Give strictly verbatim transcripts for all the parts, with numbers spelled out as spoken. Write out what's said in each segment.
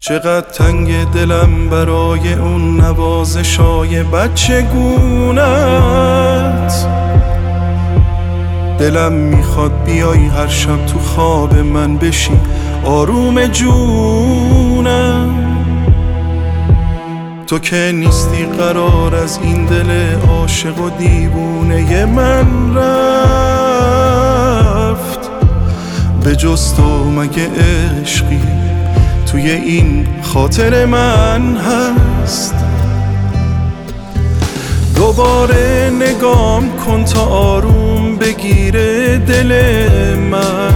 چقدر تنگ دلم برای اون نوازشای بچگونت. دلم میخواد بیای هر شب تو خواب من بشی آروم جونم. تو که نیستی قرار از این دل عاشق و دیوونه من رفت. به جز تو مگه عشقی توی این خاطر من هست؟ دوباره نگام کن تا آروم بگیره دل من.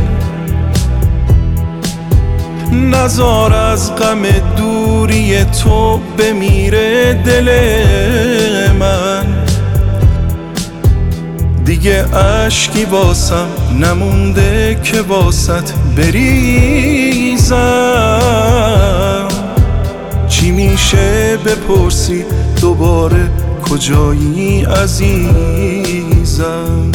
نزار از غم دوری تو بمیره دل من. دیگه اشکی واسم نمونده که واسط بریزم. چی میشه بپرسی دوباره کجایی عزیزم؟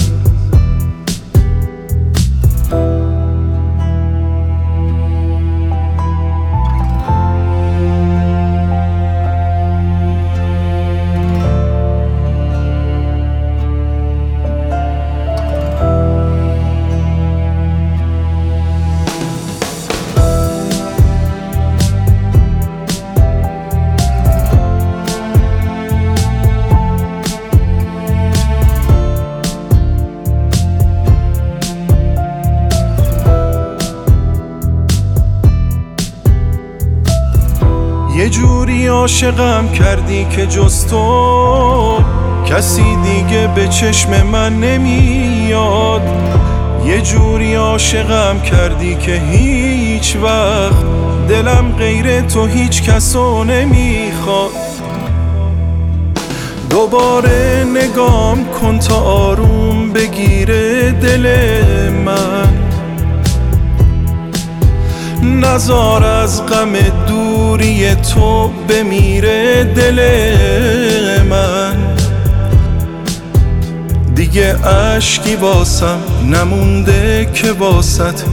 یه جوری عاشقم کردی که جز تو کسی دیگه به چشم من نمیاد. یه جوری عاشقم کردی که هیچ وقت دلم غیر تو هیچ کسو نمیخواد. دوباره نگام کن تا آروم بگیره دل من. نزار از غم دوری تو بمیره دل من. دیگه اشکی واسم نمونده که واسط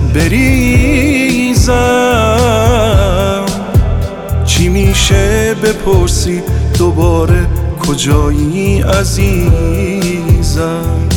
بریزم. چی میشه بپرسی دوباره کجایی عزیزم؟